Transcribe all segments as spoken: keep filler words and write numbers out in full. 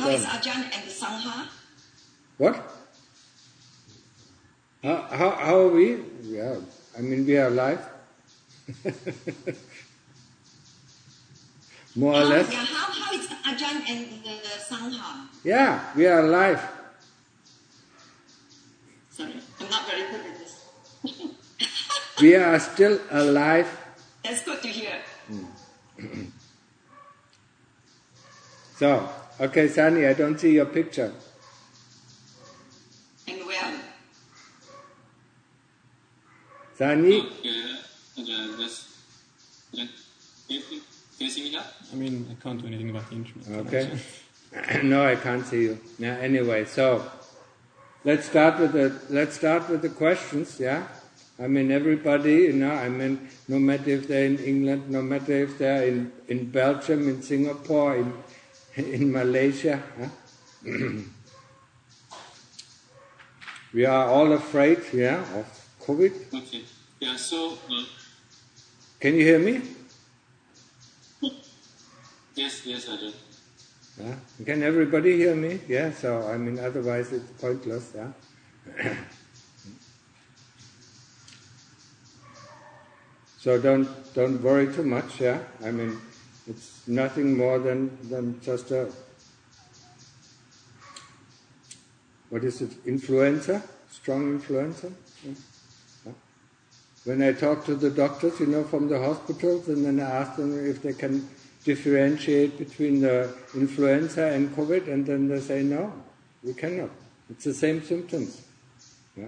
How is Ajahn and Sangha? What? How, how, how are we? Yeah, I mean, we are alive. More how, or less. Yeah, how, how is Ajahn and the Sangha? Yeah, we are alive. Sorry, I'm not very good at this. We are still alive. That's good to hear. So, okay, Sani, I don't see your picture. And well. Sani? Okay, uh, just, can you see me now? I mean, I can't do anything about the internet. Okay. No, I can't see you. Now, anyway, so let's start with the let's start with the questions. Yeah, I mean everybody. You know, I mean no matter if they're in England, no matter if they're in, in Belgium, in Singapore, in in Malaysia. Huh? We are all afraid. Yeah, of COVID. Okay. Yeah. So. Uh, Can you hear me? Yes. Yes, I do. Yeah. Can everybody hear me? Yeah, so I mean otherwise it's pointless, yeah. So don't don't worry too much, yeah. I mean it's nothing more than, than just a what is it, influenza? Strong influenza? Yeah. Yeah. When I talk to the doctors, you know, from the hospitals, and then I ask them if they can differentiate between the influenza and COVID, and then they say, no, we cannot. It's the same symptoms. Yeah.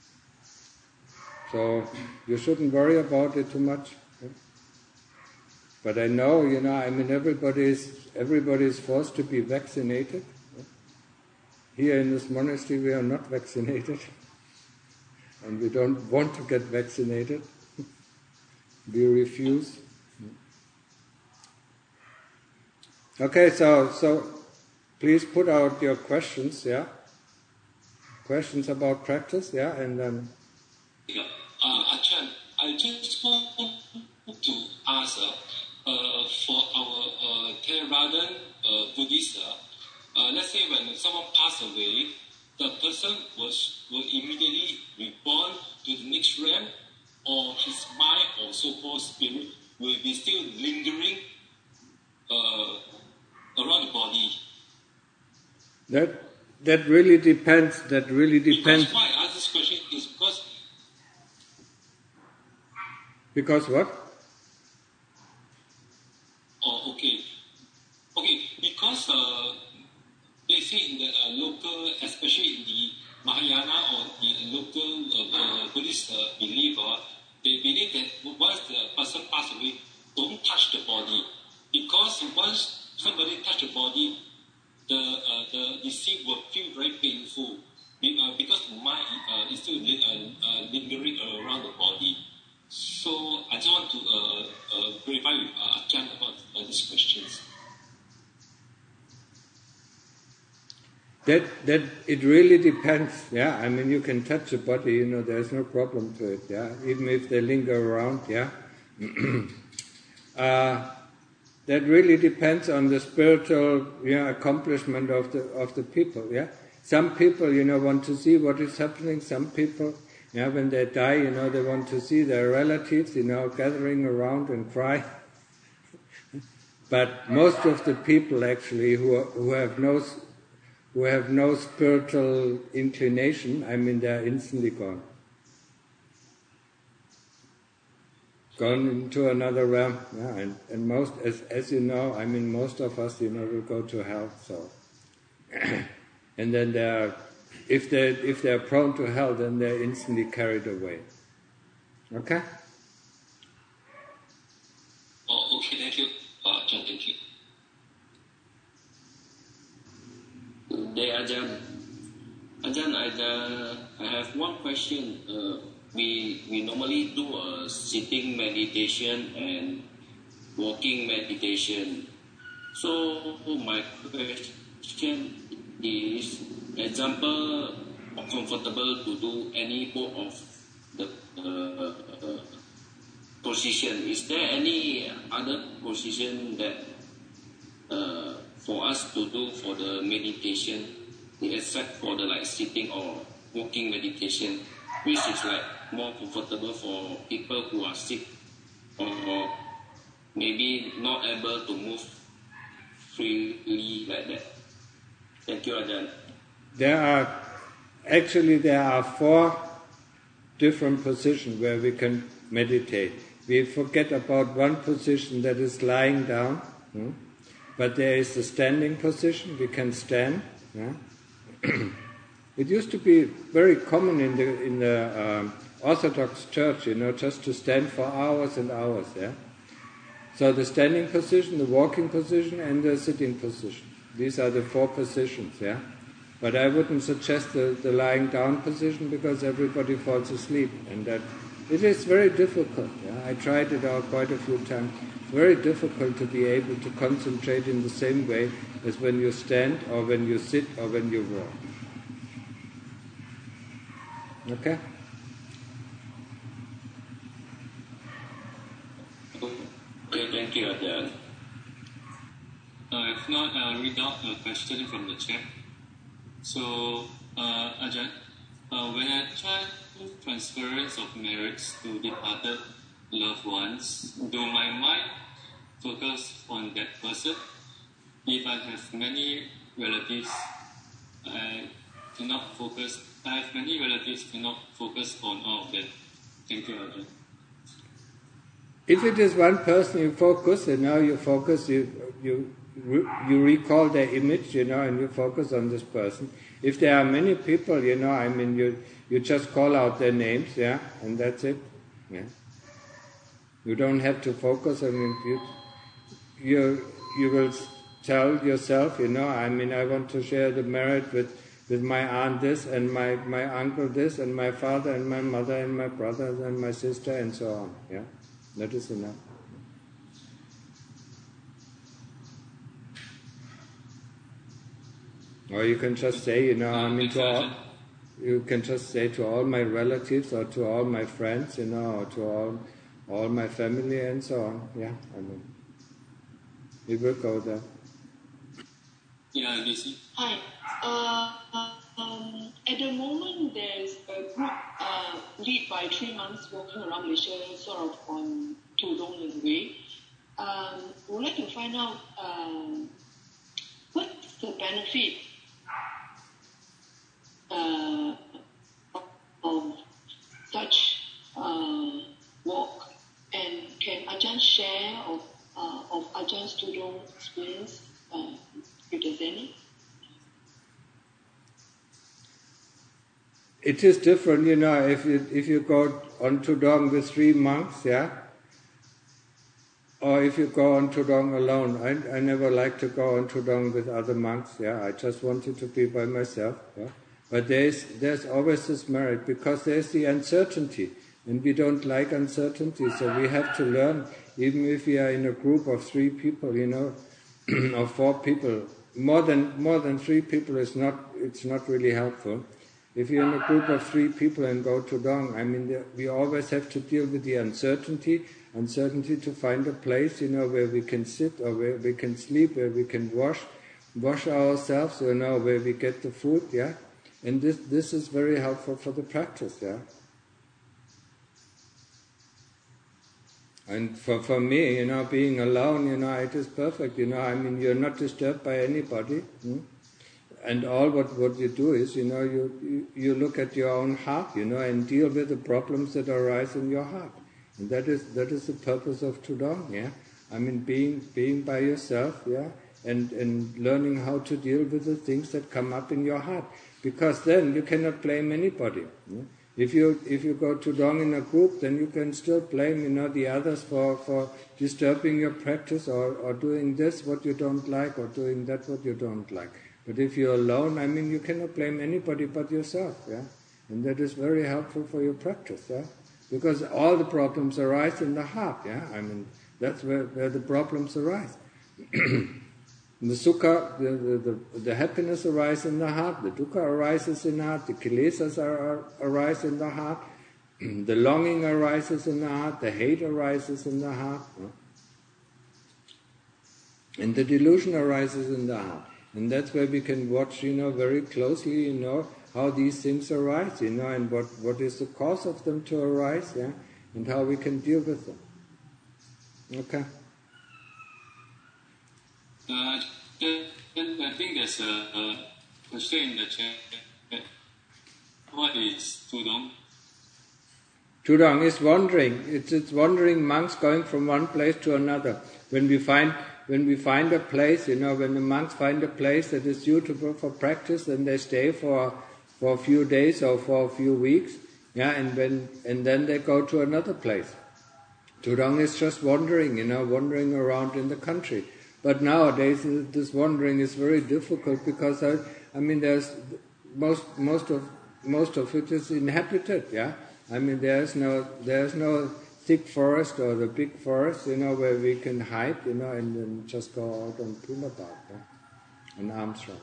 So you shouldn't worry about it too much. Yeah. But I know, you know, I mean, everybody is, everybody is forced to be vaccinated. Yeah. Here in this monastery we are not vaccinated. And we don't want to get vaccinated. We refuse. Okay, so so please put out your questions, yeah? Questions about practice, yeah? And then... Yeah. Uh, Ajahn, I just want to ask, uh, uh, for our uh, Theravadan uh, Buddhists, uh, uh, let's say when someone passed away, the person was will immediately reborn to the next realm, or his mind or so-called spirit will be still lingering uh, around the body. That that really depends. That really depends. Because why I ask this question is because. Because what? Oh, okay, okay. Because uh, basically in the uh, local, especially in the Mahayana or the local uh, uh, Buddhist uh, belief, uh, they believe that once the person passes away, don't touch the body, because once somebody touch the body, the uh, the deceased will feel very painful, uh, because the mind uh, is still uh, uh, lingering around the body. So I just want to uh, uh, verify with uh, Ajahn about uh, these questions. That that it really depends. Yeah, I mean you can touch the body. You know, there's no problem to it. Yeah, even if they linger around. Yeah. uh, That really depends on the spiritual, you know, accomplishment of the of the people. Yeah, some people, you know, want to see what is happening. Some people, yeah, when they die, you know, they want to see their relatives, you know, gathering around and cry. But most of the people, actually, who are, who have no who have no spiritual inclination, I mean, they are instantly gone. Gone into another realm, yeah, and, and most, as as you know, I mean, most of us, you know, will go to hell. So, and then they are, if they if they are prone to hell, then they're instantly carried away. Okay. Oh, okay, thank you, uh, Ajahn, thank you. Hey, Ajahn. Ajahn, I uh, I have one question. Uh, We we normally do a sitting meditation and walking meditation. So my question is, example, comfortable to do any both of the uh, uh, position. Is there any other position that uh, for us to do for the meditation, except for the like sitting or walking meditation, which is like more comfortable for people who are sick or maybe not able to move freely like that. Thank you, Ajahn. There are, actually there are four different positions where we can meditate. We forget about one position, that is lying down, hmm? But there is the standing position, we can stand. Yeah? It used to be very common in the in the um, Orthodox Church, you know, just to stand for hours and hours. Yeah. So the standing position, the walking position, and the sitting position. These are the four positions. Yeah. But I wouldn't suggest the, the lying down position because everybody falls asleep, and that it is very difficult. Yeah? I tried it out quite a few times. It's very difficult to be able to concentrate in the same way as when you stand or when you sit or when you walk. Okay? Okay, thank you, Ajahn. Uh, if not, I'll read out a question from the chat. So, uh, Ajahn, uh, when I try transference of merits to departed loved ones, do my mind focus on that person? If I have many relatives, I do not focus. I have many relatives, do not focus on all of them. Thank you, Ajahn. If it is one person you focus, and now you focus, you you you recall their image, you know, and you focus on this person. If there are many people, you know, I mean, you you just call out their names, yeah, and that's it. Yeah. You don't have to focus. I mean, you you you will tell yourself, you know, I mean, I want to share the merit with, with my aunt this, and my, my uncle this, and my father, and my mother, and my brothers, and my sister, and so on. Yeah, that is enough. Or you can just say, you know, I mean, to all, you can just say to all my relatives or to all my friends, you know, or to all all my family and so on. Yeah, I mean, it will go there. Yeah, Lucy. Hi. Uh, um, at the moment, there's a group uh, led by three months walking around Malaysia, sort of on Tudong in a way. Um, we would like to find out um, what's the benefit uh, of such uh, walk, and can Ajahn share of uh, of Ajahn Tudong experience, uh, if there's any? It is different, you know, if you if you go on Tudong with three monks, yeah, or if you go on Tudong alone. I I never like to go on Tudong with other monks, yeah. I just wanted to be by myself, yeah. But there's there's always this merit because there's the uncertainty, and we don't like uncertainty, so we have to learn. Even if we are in a group of three people, you know, or four people, more than more than three people is not it's not really helpful. If you're in a group of three people and go to Dong, I mean, we always have to deal with the uncertainty, uncertainty to find a place, you know, where we can sit or where we can sleep, where we can wash, wash ourselves, you know, where we get the food, yeah. And this this is very helpful for the practice, yeah. And for, for me, you know, being alone, you know, it is perfect, you know, I mean, you're not disturbed by anybody. Hmm? And all what, what you do is, you know, you, you, you look at your own heart, you know, and deal with the problems that arise in your heart. And that is that is the purpose of Tudong, yeah. I mean, being being by yourself, yeah, and, and learning how to deal with the things that come up in your heart. Because then you cannot blame anybody. Yeah? If you if you go Tudong in a group, then you can still blame, you know, the others for, for disturbing your practice or, or doing this what you don't like or doing that what you don't like. But if you're alone, I mean, you cannot blame anybody but yourself, yeah? And that is very helpful for your practice, yeah? Because all the problems arise in the heart, yeah? I mean, that's where, where the problems arise. The sukha, the, the, the, the happiness arises in the heart, the dukkha arises in the heart, the kilesas are, are, arise in the heart, the longing arises in the heart, the hate arises in the heart. Yeah? And the delusion arises in the heart. And that's where we can watch, you know, very closely, you know, how these things arise, you know, and what, what is the cause of them to arise, yeah, and how we can deal with them. Okay. Uh, then, then I think there's a, a question in the chat. What is Tudong? Tudong is wandering. It's, it's wandering monks going from one place to another. When we find when we find a place, you know, when the monks find a place that is suitable for practice, then they stay for for a few days or for a few weeks, yeah, and when and then they go to another place. Tudong is just wandering, you know, wandering around in the country. But nowadays this wandering is very difficult because I, I mean, there's most most of most of it is inhabited, yeah. I mean, there's no there's no thick forest or the big forest, you know, where we can hide, you know, and then just go out on Punabat, yeah? On arms round.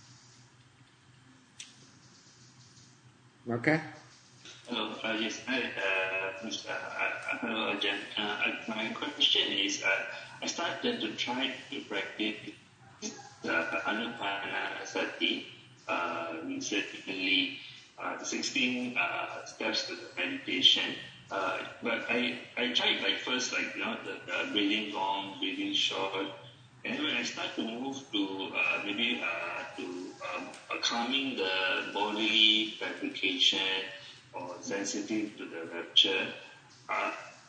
Okay? Hello, uh, yes, hi, uh, Mister Uh, hello, Ajahn. Uh, my question is, uh, I started to try to practice uh, Anapanasati uh, recently, uh, the sixteen uh, steps to the meditation. Uh, but I, I tried like first like, you know, the, the breathing long, breathing short. And when I start to move to uh, maybe uh, to um, uh, calming the bodily fabrication or sensitive to the rapture, uh,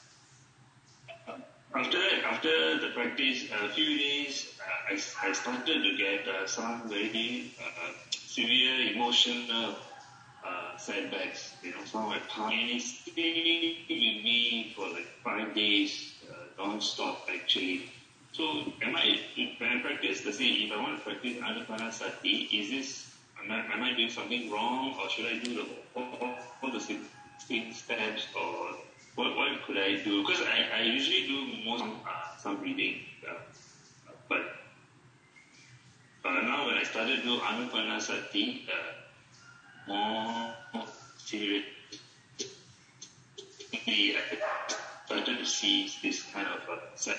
after after the practice, a few days, uh, I, I started to get uh, some very uh, severe emotional Uh, setbacks, you know, some of my past, and it stayed with me for like five days, uh, non-stop actually. So, am I, when I practice, let's say, if I want to practice Anapanasati, is this, am I, am I doing something wrong, or should I do the, all, all the sixteen steps, or what, what could I do? Because I, I usually do more some, uh, some reading, uh, but uh, now when I started to do Anapanasati, uh, more seriously, I started to see this kind of uh, set.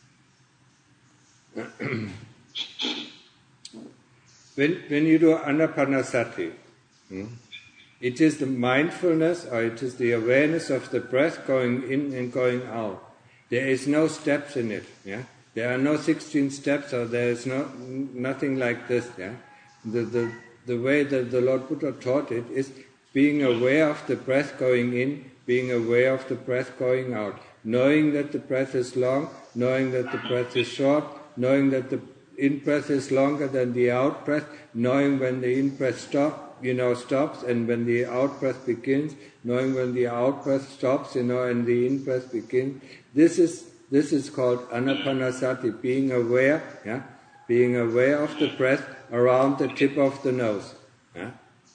when when you do Anapanasati, hmm, it is the mindfulness or it is the awareness of the breath going in and going out. There is no steps in it. Yeah, there are no sixteen steps, or there is no nothing like this. Yeah, the the The way that the Lord Buddha taught it is being aware of the breath going in, being aware of the breath going out, knowing that the breath is long, knowing that the breath is short, knowing that the in-breath is longer than the out-breath, knowing when the in-breath stop, you know, stops, and when the out-breath begins, knowing when the out-breath stops, you know, and the in-breath begins. This is this is called Anapanasati, being aware, yeah, being aware of the breath around the tip of the nose. Yeah?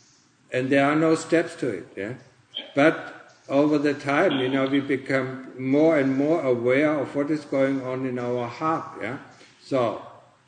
And there are no steps to it. Yeah? But over the time, you know, we become more and more aware of what is going on in our heart. Yeah? So,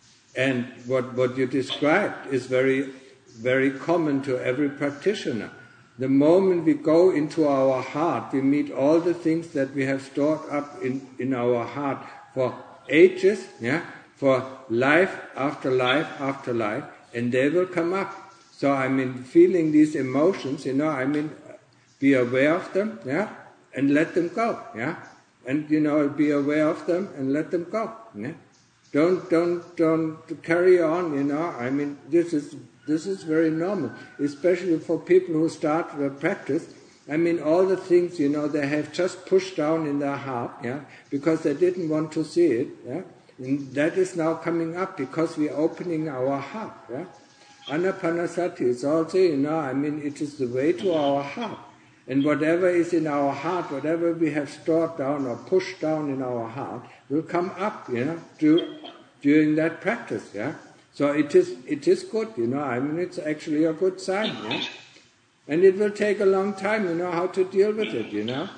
and what, what you described is very, very common to every practitioner. The moment we go into our heart, we meet all the things that we have stored up in, in our heart for ages, yeah? For life after life after life, and they will come up. So I mean, feeling these emotions, you know, I mean, be aware of them, yeah, and let them go, yeah, and you know, be aware of them and let them go, yeah. Don't don't don't carry on, you know. I mean, this is this is very normal, especially for people who start the practice. I mean, all the things, you know, they have just pushed down in their heart, yeah, because they didn't want to see it, yeah. And that is now coming up because we are opening our heart. Yeah? Anapanasati is also, you know, I mean, it is the way to our heart. And whatever is in our heart, whatever we have stored down or pushed down in our heart, will come up, you know, to, during that practice. Yeah. So it is it is good, you know. I mean, it's actually a good sign. Yeah? And it will take a long time, you know, how to deal with it, you know.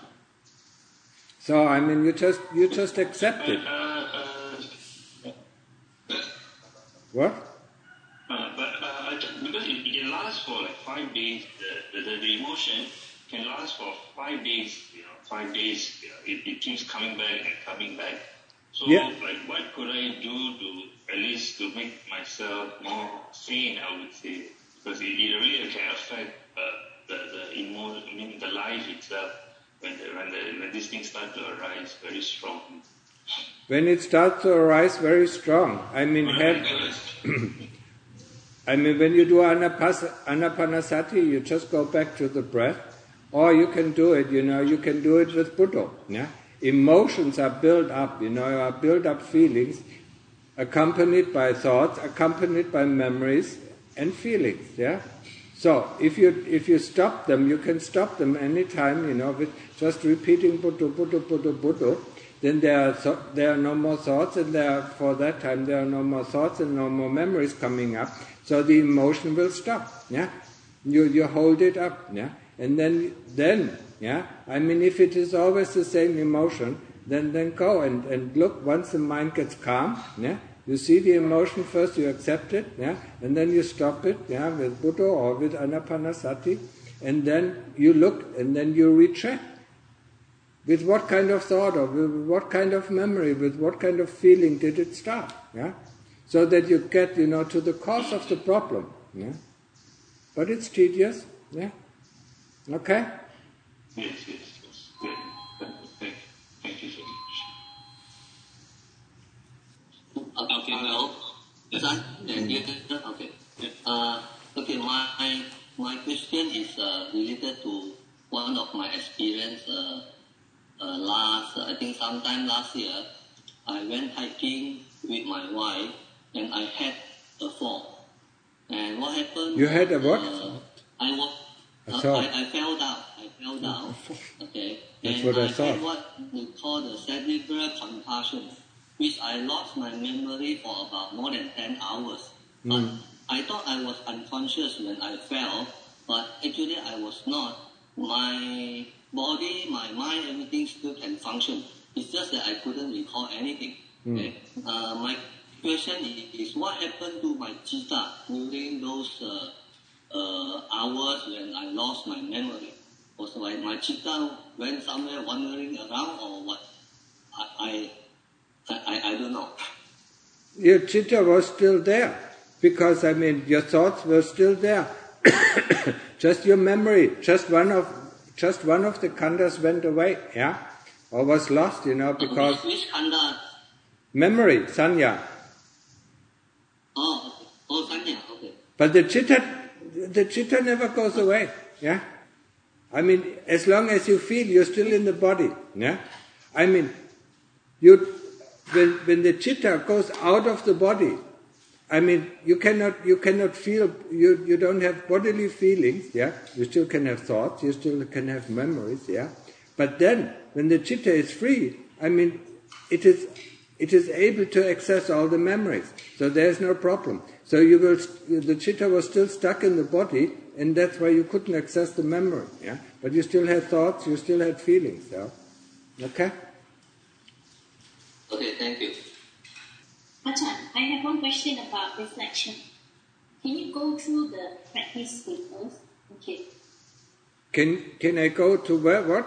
So I mean, you just you just accept it. What? Uh, but uh, because it, it can last for like five days, the, the, the emotion can last for five days, you know, five days, you know, it, it keeps coming back and coming back. So, Yeah. like, what could I do to, at least to make myself more sane, I would say? Because it, it really can affect uh, the, the emo, I mean, the life itself when, the, when, the, when these things start to arise very strong. When it starts to arise very strong, I mean, have, I mean, when you do anapas- anapanasati, you just go back to the breath, or you can do it, you know, you can do it with Buddha. Yeah? Emotions are built up, you know, are built up feelings, accompanied by thoughts, accompanied by memories and feelings. Yeah. So if you if you stop them, you can stop them anytime, you know, with just repeating Buddha, Buddha, Buddha, Buddha. Then there are th- there are no more thoughts, and there are, for that time there are no more thoughts and no more memories coming up. So the emotion will stop. Yeah. You you hold it up. Yeah. And then then yeah. I mean, if it is always the same emotion, then then go and, and look. Once the mind gets calm, yeah. You see the emotion first, you accept it, yeah, and then you stop it, yeah, with Buddha or with Anapanasati, and then you look, and then you recheck. With what kind of thought, or with what kind of memory, with what kind of feeling did it start, yeah? So that you get, you know, to the cause of the problem, yeah. But it's tedious, yeah. Okay? Yes, yes, yes. Good. Thank, thank you so much. Okay, hello. Son, and you okay. Uh, okay, my my question is uh, related to one of my experience. Uh, uh, last, uh, I think sometime last year, I went hiking with my wife, and I had a fall. And what happened? You had a what? Uh, I was. A Uh, fall. I, I fell down. I fell down. Okay. That's and what I I thought. had what we call the cerebral concussion, which I lost my memory for about more than ten hours. Mm. But I thought I was unconscious when I fell, but actually I was not. My body, my mind, everything still can function. It's just that I couldn't recall anything. Mm. Okay? Uh, my question is, is what happened to my chitta during those uh, uh, hours when I lost my memory? Was my, my chitta went somewhere wandering around or what? I, I, I, I don't know. Your chitta was still there, because, I mean, your thoughts were still there. Just your memory, just one of just one of the khandas went away, yeah, or was lost, you know, because Which, which khanda? memory, sanya. Oh, okay. Oh, sanya, okay. But the chitta, the chitta never goes away, yeah. I mean, as long as you feel, you're still in the body, yeah. I mean, you when when the chitta goes out of the body, I mean, you cannot you cannot feel, you you don't have bodily feelings, yeah. You still can have thoughts, you still can have memories, yeah. But then, when the chitta is free, I mean, it is it is able to access all the memories. So there is no problem. So you will the chitta was still stuck in the body, and that's why you couldn't access the memory, yeah. But you still had thoughts, you still had feelings, yeah. Okay. Okay, thank you. Achan, I have one question about reflection. Can you go through the practice with us? Okay. Can can I go to where what?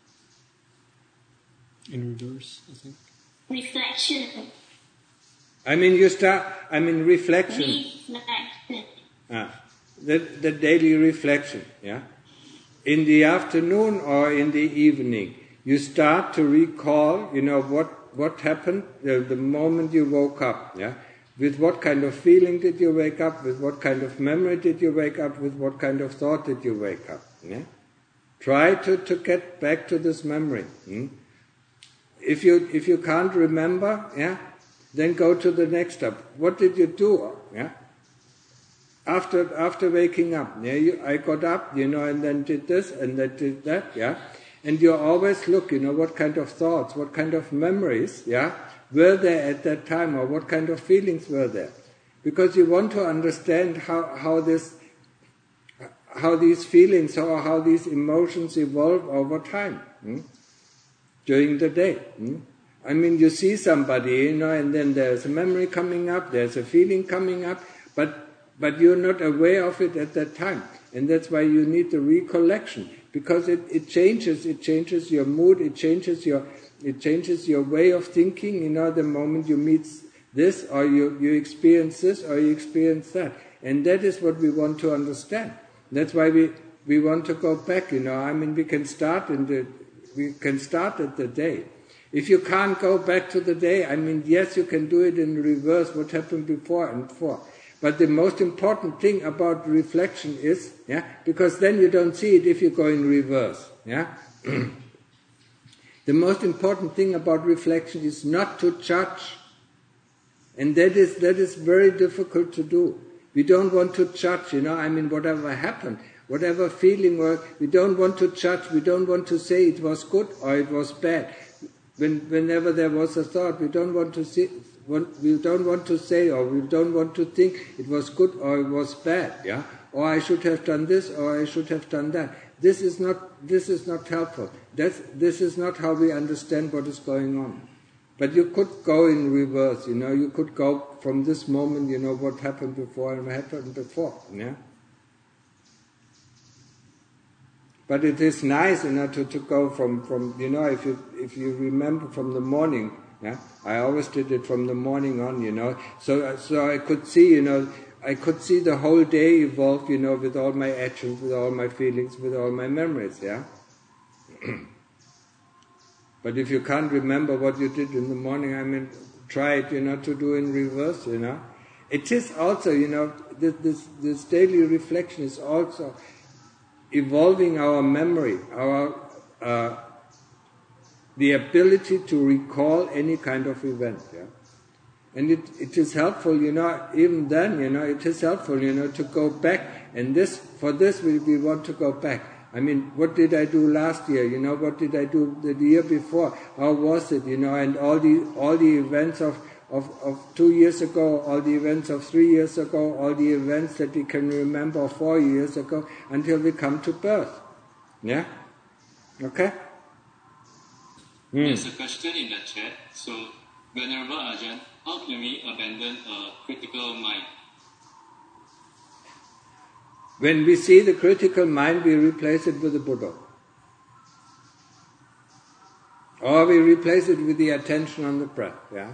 In reverse, I think. Reflection. I mean, you start. I mean, reflection. Reflection. Ah, the the daily reflection. Yeah. In the afternoon or in the evening, you start to recall. You know what what happened the, the moment you woke up. Yeah. With what kind of feeling did you wake up? With what kind of memory did you wake up? With what kind of thought did you wake up? Yeah. Try to, to get back to this memory. Hmm? If you if you can't remember, yeah, then go to the next step. What did you do? Yeah. After after waking up, yeah, you, I got up, you know, and then did this and then did that, yeah. And you always look, you know, what kind of thoughts, what kind of memories, yeah, were there at that time, or what kind of feelings were there, because you want to understand how how this. how these feelings or how these emotions evolve over time, hmm? during the day. Hmm? I mean, you see somebody, you know, and then there's a memory coming up, there's a feeling coming up, but but you're not aware of it at that time. And that's why you need the recollection, because it, it changes, it changes your mood, it changes your It changes your way of thinking, you know, the moment you meet this, or you, you experience this, or you experience that. And that is what we want to understand. That's why we, we want to go back, you know. I mean, we can start in the, we can start at the day. If you can't go back to the day, I mean, yes, you can do it in reverse, what happened before and before. But the most important thing about reflection is, yeah, because then you don't see it if you go in reverse, yeah. The most important thing about reflection is not to judge. And that is, that is very difficult to do. We don't want to judge, you know, I mean, whatever happened, whatever feeling, or we don't want to judge, we don't want to say it was good or it was bad. When, whenever there was a thought, we don't want to see, we don't want to say, or we don't want to think it was good or it was bad, yeah? Or I should have done this, or I should have done that. This is not, this is not helpful. That's, this is not how we understand what is going on. But you could go in reverse, you know, you could go from this moment, you know, what happened before and what happened before, yeah? But it is nice, you know, to, to go from, from, you know, if you, if you remember from the morning, yeah? I always did it from the morning on, you know, so, so I could see, you know, I could see the whole day evolve, you know, with all my actions, with all my feelings, with all my memories, yeah? But if you can't remember what you did in the morning, I mean, try it, you know, to do in reverse, you know. It is also, you know, this, this, this daily reflection is also evolving our memory, our uh, the ability to recall any kind of event, yeah. And it, it is helpful, you know, even then, you know, it is helpful, you know, to go back. And this, for this, we, we want to go back. I mean, what did I do last year? You know, what did I do the year before? How was it? You know, and all the all the events of, of, of two years ago, all the events of three years ago, all the events that we can remember four years ago, until we come to birth. Yeah? Okay? Mm. There's a question in the chat. So, Venerable Ajahn, how can we abandon a critical mind? When we see the critical mind, we replace it with the Buddha. Or we replace it with the attention on the breath, yeah?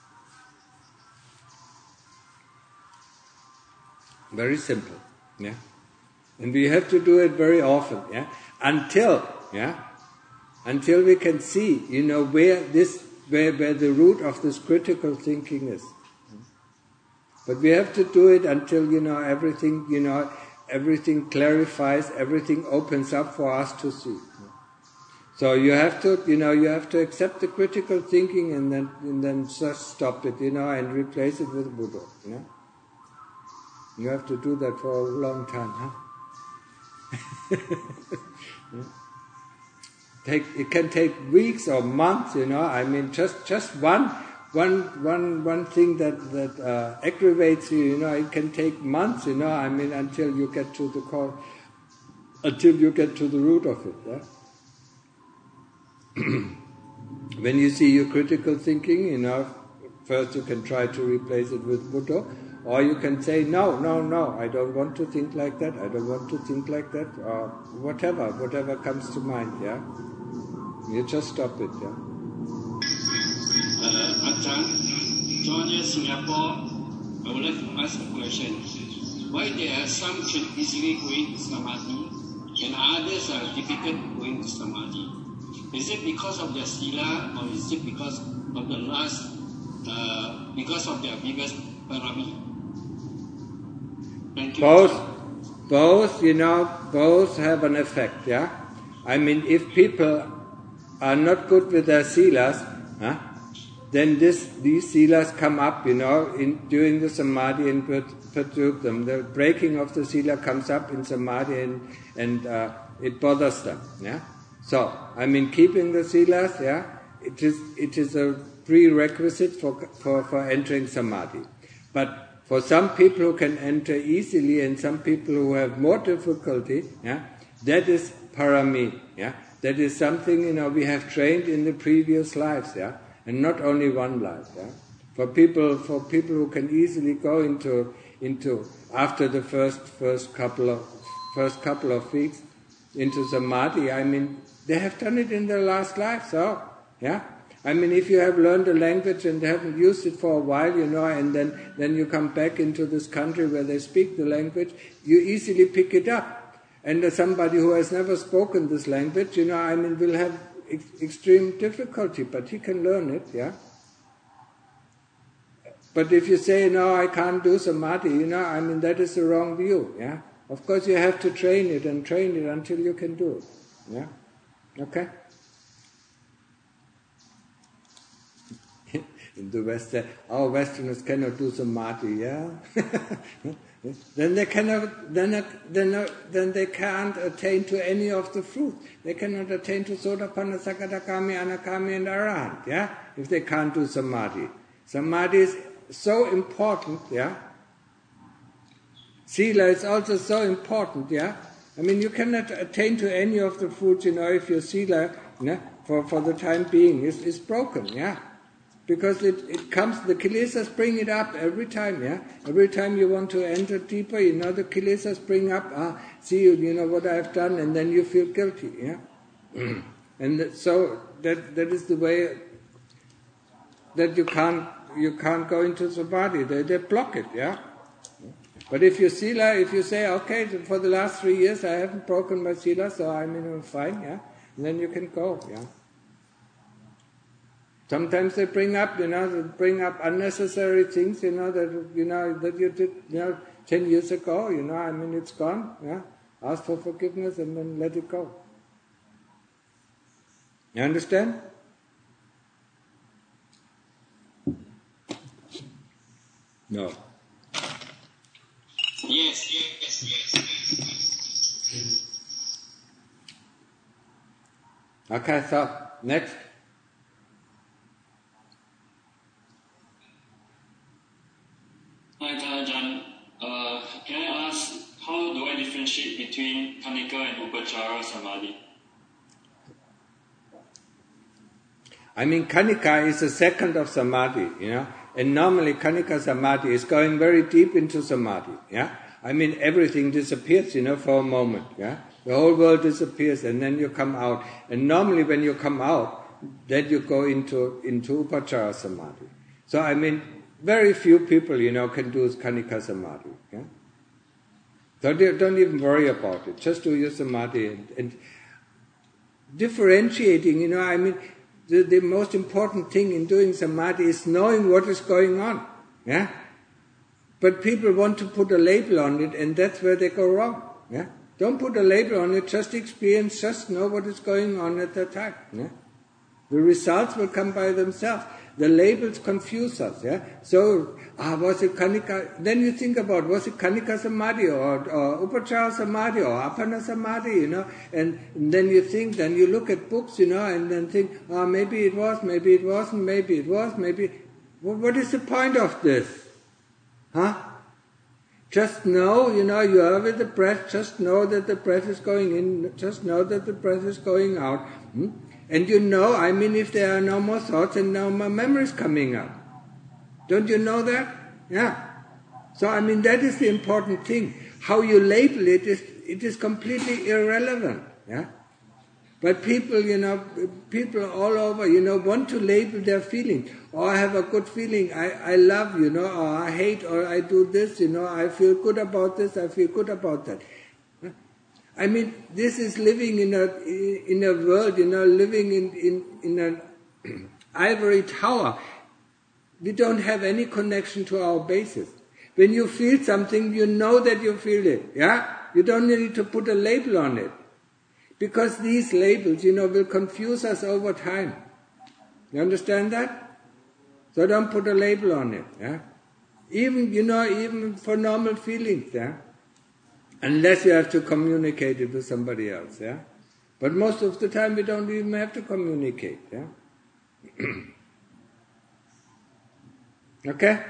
Very simple, yeah? And we have to do it very often, yeah? Until, yeah? Until we can see, you know, where this, where, where the root of this critical thinking is. But we have to do it until, you know, everything, you know, everything clarifies, everything opens up for us to see. So you have to, you know, you have to accept the critical thinking and then and then just stop it, you know, and replace it with Buddha, you know. You have to do that for a long time, huh? Yeah. Take, it can take weeks or months, you know. I mean, just just one one one one thing that that uh, aggravates you, you know, it can take months, you know. I mean, until you get to the core, until you get to the root of it. Yeah? When you see your critical thinking, you know, first you can try to replace it with Buddha, or you can say, no, no, no, I don't want to think like that. I don't want to think like that, or whatever, whatever comes to mind. Yeah, you just stop it. Yeah. Uh, Ajahn, John here, Singapore, I would like to ask a question. Why there are some can easily go into samadhi and others are difficult to go into samadhi? Is it because of their sila or is it because of the last, uh, because of their biggest parami? Thank you. Both, both, you know, both have an effect, yeah? I mean, if people are not good with their silas, huh? Then this, these silas come up, you know, in, during the samadhi and perturb them. The breaking of the sila comes up in samadhi and, and uh, it bothers them, yeah? So, I mean, keeping the silas, yeah, it is it is a prerequisite for, for, for entering samadhi. But for some people who can enter easily and some people who have more difficulty, yeah, that is parami, yeah. That is something, you know, we have trained in the previous lives, yeah, and not only one life, yeah. For people, for people who can easily go into into after the first first couple of first couple of weeks into samadhi, I mean, they have done it in their last life, so yeah. I mean, if you have learned a language and haven't used it for a while, you know, and then, then you come back into this country where they speak the language, you easily pick it up. And uh, somebody who has never spoken this language, you know, I mean, will have ex- extreme difficulty, but he can learn it, yeah? But if you say, no, I can't do samadhi, you know, I mean, that is the wrong view, yeah? Of course, you have to train it and train it until you can do it, yeah? Okay? In the West, our Westerners cannot do samadhi, yeah? then they cannot, then, then, then they can't attain to any of the fruit. They cannot attain to Sotapanna, Sakadagami, Anagami, and Arahant, yeah? If they can't do samadhi. Samadhi is so important, yeah? Sila is also so important, yeah? I mean, you cannot attain to any of the fruits, you know, if your sila, you know, for, for the time being is, is broken, yeah? Because it, it comes, the kilesas bring it up every time, yeah? Every time you want to enter deeper, you know, the kilesas bring up, ah, see, you, you know what I've done, and then you feel guilty, yeah? And so, that that is the way that you can't, you can't go into samadhi, they, they block it, yeah? But if you sila, if you say, okay, for the last three years I haven't broken my sila, so I'm, you know, fine, yeah? And then you can go, yeah? Sometimes they bring up, you know, they bring up unnecessary things, you know, that, you know, that you did, you know, ten years ago, you know, I mean, it's gone, yeah? Ask for forgiveness and then let it go. You understand? No. Yes, yes, yes, yes, yes. Okay, so, next. Hi, Tahajan. Uh, can I ask, how do I differentiate between Kanika and Upachara Samadhi? I mean, Kanika is the second of Samadhi, you know, and normally Kanika Samadhi is going very deep into Samadhi, yeah? I mean, everything disappears, you know, for a moment, yeah? The whole world disappears and then you come out. And normally when you come out, then you go into, into Upachara Samadhi. So, I mean, very few people, you know, can do Kanika Samadhi, yeah? So don't even worry about it. Just do your Samadhi and, and differentiating, you know, I mean, the, the most important thing in doing Samadhi is knowing what is going on, yeah? But people want to put a label on it, and that's where they go wrong, yeah? Don't put a label on it, just experience, just know what is going on at that time, yeah? The results will come by themselves. The labels confuse us, yeah? So, ah, was it Kanika? Then you think about, was it Kanika Samadhi or, or Upachara Samadhi or Apana Samadhi, you know? And, and then you think, then you look at books, you know, and then think, ah, oh, maybe it was, maybe it wasn't, maybe it was, maybe... Well, what is the point of this? Huh? Just know, you know, you are with the breath, just know that the breath is going in, just know that the breath is going out. Hmm? And you know, I mean, if there are no more thoughts and no more memories coming up. Don't you know that? Yeah. So, I mean, that is the important thing. How you label it is, it is completely irrelevant. Yeah. But people, you know, people all over, you know, want to label their feeling. Or I have a good feeling, I, I love, you know, or I hate, or I do this, you know, I feel good about this, I feel good about that. I mean, this is living in a in a world, you know, living in in, in an ivory tower. We don't have any connection to our basis. When you feel something, you know that you feel it, yeah? You don't need to put a label on it. Because these labels, you know, will confuse us over time. You understand that? So don't put a label on it, yeah? Even, you know, even for normal feelings, yeah? Unless you have to communicate it with somebody else, yeah? But most of the time we don't even have to communicate, yeah? Okay?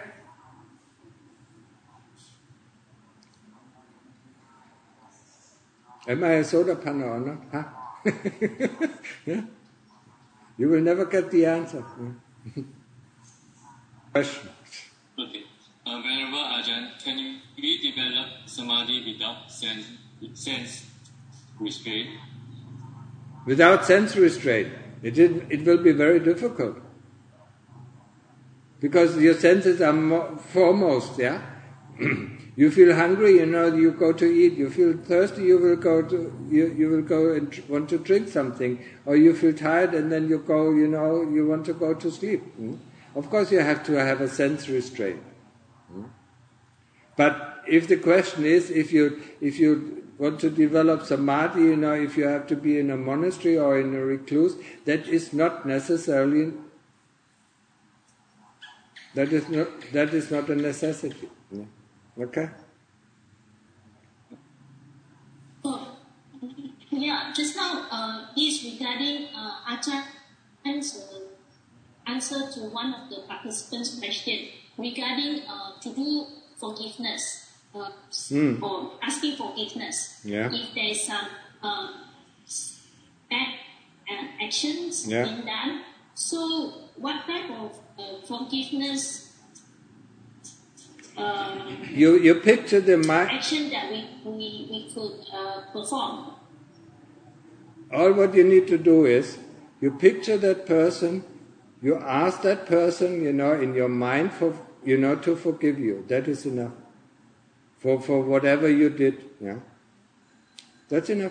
Am I a Sotapanna or not? Huh? Yeah? You will never get the answer. Yeah? Question. Okay. Uh, Venerable Ajahn, can you we develop Samadhi without sense, sense restraint? Without sense restraint, it, it, it will be very difficult. Because your senses are mo- foremost, yeah? You feel hungry, you know, you go to eat. You feel thirsty, you will go to, you, you will go and tr- want to drink something. Or you feel tired and then you go, you know, you want to go to sleep. Hmm? Of course you have to have a sense restraint. Hmm? But if the question is, if you, if you want to develop samadhi, you know, if you have to be in a monastery or in a recluse, that is not necessarily, that is not, that is not a necessity. Yeah. Okay? Oh, yeah, just now uh, is regarding uh, Achan's uh, answer to one of the participants' question regarding uh, to do forgiveness uh, mm. or asking forgiveness. Yeah. If there is some uh, bad uh, actions yeah. being done, so what type of uh, forgiveness Um, you you picture the mind action that we we, we could uh, perform. All what you need to do is you picture that person, you ask that person, you know, in your mind for you know to forgive you. That is enough. For for whatever you did, yeah. That's enough.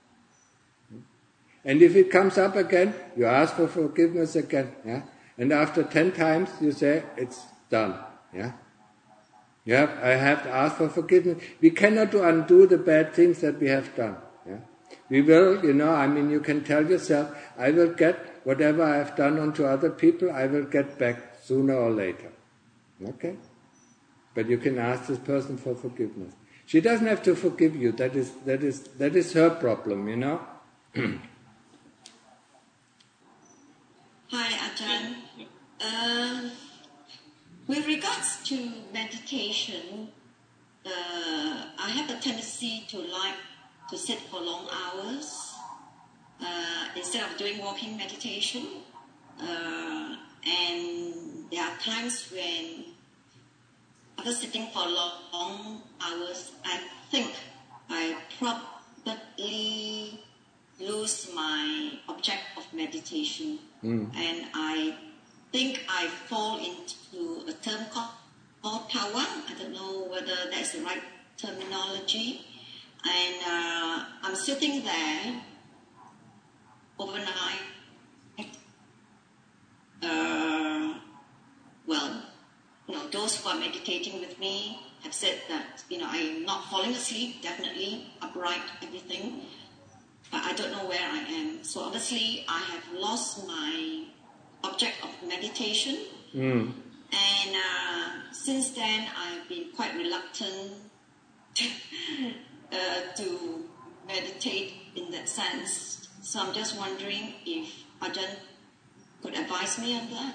And if it comes up again, you ask for forgiveness again, yeah. And after ten times, you say it's done, yeah. You have, I have to ask for forgiveness. We cannot undo the bad things that we have done. Yeah? We will, you know, I mean, you can tell yourself, I will get whatever I have done onto other people, I will get back sooner or later. Okay? But you can ask this person for forgiveness. She doesn't have to forgive you. That is, that is, that is her problem, you know. Hi, Ajahn. Uh, With regards to meditation, uh, I have a tendency to like to sit for long hours uh, instead of doing walking meditation. Uh, and there are times when, after sitting for long, long hours, I think I probably lose my object of meditation. Mm. And I think I fall into a term called, called Pawang. I don't know whether that's the right terminology. And uh, I'm sitting there overnight. Uh, well, you know, those who are meditating with me have said that, you know, I'm not falling asleep, definitely, upright, everything. But I don't know where I am. So obviously, I have lost my object of meditation. Mm. And uh, since then, I've been quite reluctant uh, to meditate in that sense. So I'm just wondering if Ajahn could advise me on that.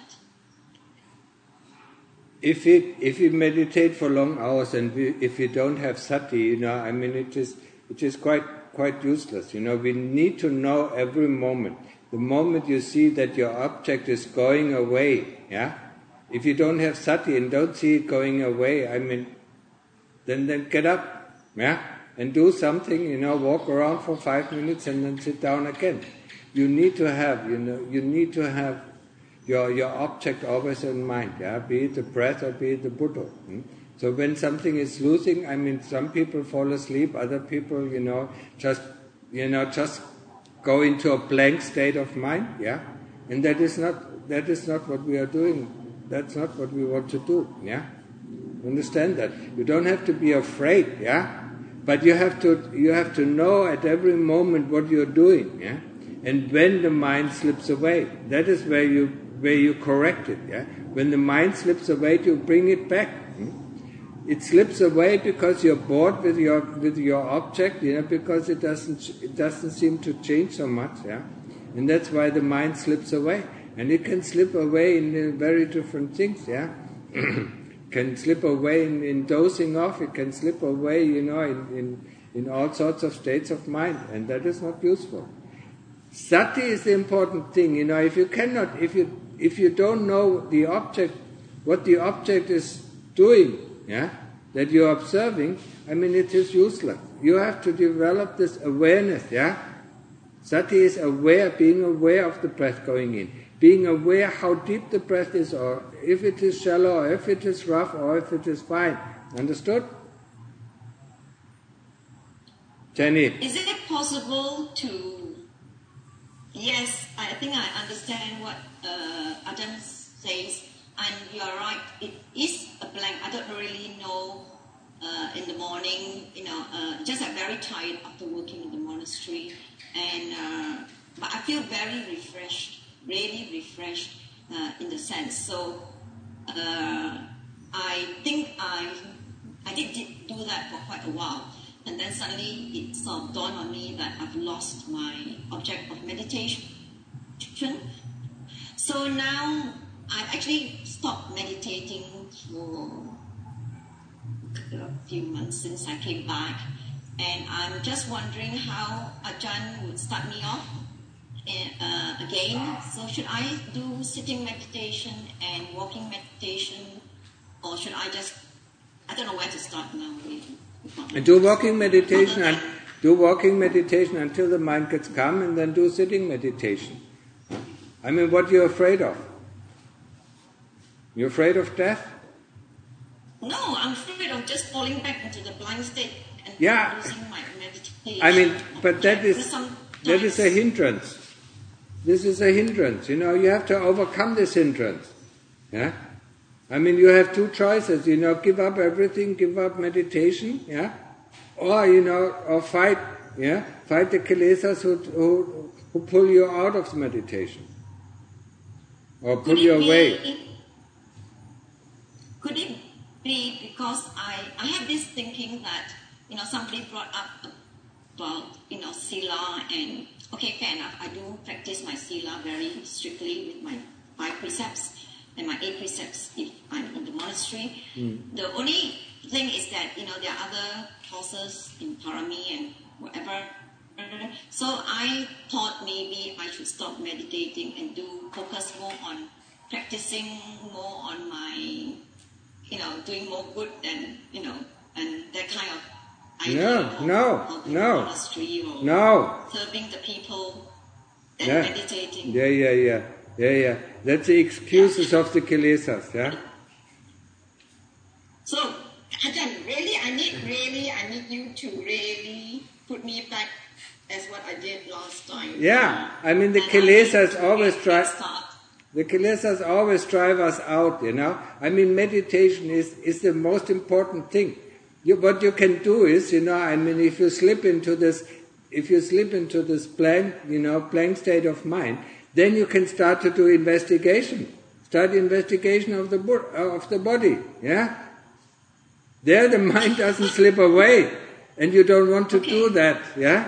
If we if we meditate for long hours and we, if we don't have sati, you know, I mean, it is it is quite quite useless. You know, we need to know every moment. The moment you see that your object is going away, yeah. If you don't have sati and don't see it going away, I mean, then then get up, yeah, and do something. You know, walk around for five minutes and then sit down again. You need to have, you know, you need to have your your object always in mind, yeah, be it the breath or be it the Buddha. Hmm? So when something is losing, I mean, some people fall asleep, other people, you know, just, you know, just go into a blank state of mind, yeah, and that is not that is not what we are doing. That's not what we want to do, yeah. Understand that. You don't have to be afraid, yeah, but you have to you have to know at every moment what you're doing, yeah. And when the mind slips away, that is where you where you correct it, yeah. When the mind slips away, you bring it back. Hmm? It slips away because you're bored with your with your object, you know, because it doesn't it doesn't seem to change so much, yeah. And that's why the mind slips away, and it can slip away in, in very different things, yeah. Can slip away in, in dozing off. It can slip away, you know, in, in in all sorts of states of mind, and that is not useful. Sati is the important thing, you know. If you cannot, if you if you don't know the object, what the object is doing, yeah, that you're observing, I mean, it is useless. You have to develop this awareness, yeah. Sati is aware, being aware of the breath going in. being aware how deep the breath is, or if it is shallow, or if it is rough, or if it is fine. Understood? Jenny? Is it possible to... Yes, I think I understand what uh, Ajahn says, and you are right, it is a blank. I don't really know uh, in the morning, you know, uh, just I'm very tired after working in the monastery, and uh, but I feel very refreshed, really refreshed uh, in the sense. So uh, I think I I did, did do that for quite a while. And then suddenly it sort of dawned on me that I've lost my object of meditation. So now I've actually stopped meditating for a few months since I came back. And I'm just wondering how Ajahn would start me off uh, again. So should I do sitting meditation and walking meditation? Or should I just, I don't know where to start now really. Do walking meditation and do walking meditation until the mind gets calm, and then do sitting meditation. I mean, what you're afraid of? You're afraid of death? No, I'm afraid of just falling back into the blind state and yeah. losing my meditation. I mean, but that is that is a hindrance. This is a hindrance. You know, you have to overcome this hindrance. Yeah. I mean, you have two choices, you know, give up everything, give up meditation, yeah, or, you know, or fight, yeah, fight the kilesas who, who, who pull you out of the meditation, or pull you away. Could it be because I, I have this thinking that, you know, somebody brought up about, you know, sila, and, okay, fair enough, I do practice my sila very strictly with my five precepts and my eight precepts if I'm in the monastery. Mm. The only thing is that, you know, there are other courses in Parami and whatever. So I thought maybe I should stop meditating and do focus more on practicing more on my, you know, doing more good than, you know, and that kind of idea no, of, no, of the no, monastery or no. serving the people and yeah. meditating. Yeah, yeah, yeah. Yeah, yeah. That's the excuses yeah. of the kilesas, yeah? So, Ajahn, really, I need, really, I need you to really put me back as what I did last time. Yeah, I mean, the kilesas always drive, the kilesas always drive us out, you know? I mean, meditation is, is the most important thing. You, what you can do is, you know, I mean, if you slip into this, if you slip into this blank, you know, blank state of mind, then you can start to do investigation. Start investigation of the of the body. Yeah. There, the mind doesn't slip away, and you don't want to okay. do that. Yeah.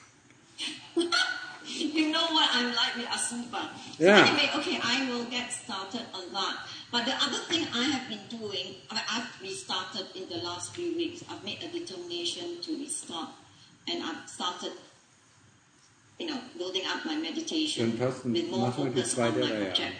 You know what I'm like with Asubha. So yeah. Anyway, okay, I will get started on that. But the other thing I have been doing, I mean, I've restarted in the last few weeks. I've made a determination to restart, and I've started, you know, building up my meditation with more focus on my object.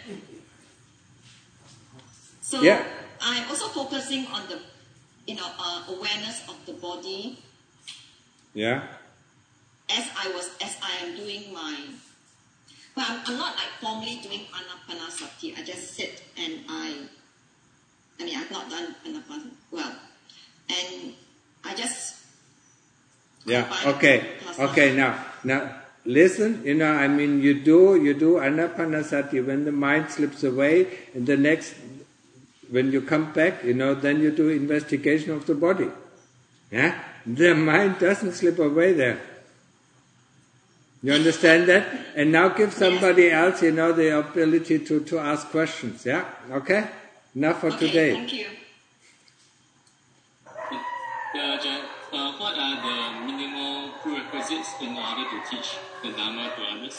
So yeah. I'm also focusing on the, you know, uh, awareness of the body. Yeah. As I was, as I am doing my, but I'm, I'm not like formally doing Anapanasati. I just sit and I, I mean, I've not done Anapanasati well, and I just. Yeah. Okay. Okay. Now, now. Listen, you know, I mean, you do, you do Anapanasati when the mind slips away, and the next, when you come back, you know, then you do investigation of the body. Yeah? The mind doesn't slip away there. You understand that? And now give somebody else, you know, the ability to, to ask questions. Yeah? Okay? Enough for okay, today. Thank you. Yeah, Ajahn, uh, what are the minimal prerequisites in order to teach the Dhamma to others?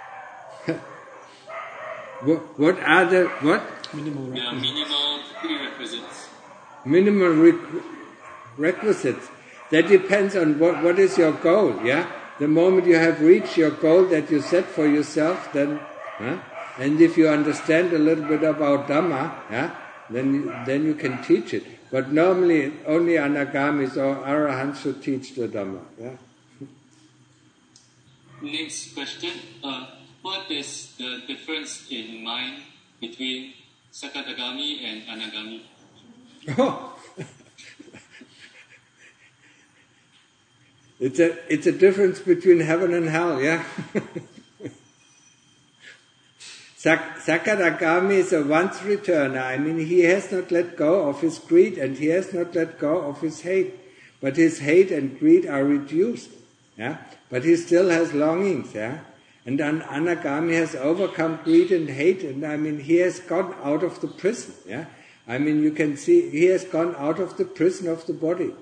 what, what are the, what? Minimal requisites. The minimal prerequisites. Minimal requ- requisites. That depends on what, what is your goal, yeah? The moment you have reached your goal that you set for yourself, then, huh? And if you understand a little bit about Dhamma, yeah, then you, then you can teach it. But normally, only Anagamis or Arahants should teach the Dhamma. Yeah. Next question. Uh, what is the difference in mind between Sakadagami and Anagami? Oh. It's a it's a difference between heaven and hell, yeah. Sak- Sakadagami is a once returner. I mean, he has not let go of his greed and he has not let go of his hate. But his hate and greed are reduced, yeah. But he still has longings, yeah. And an Anagami has overcome greed and hate, and I mean, he has gone out of the prison, yeah. I mean, you can see he has gone out of the prison of the body.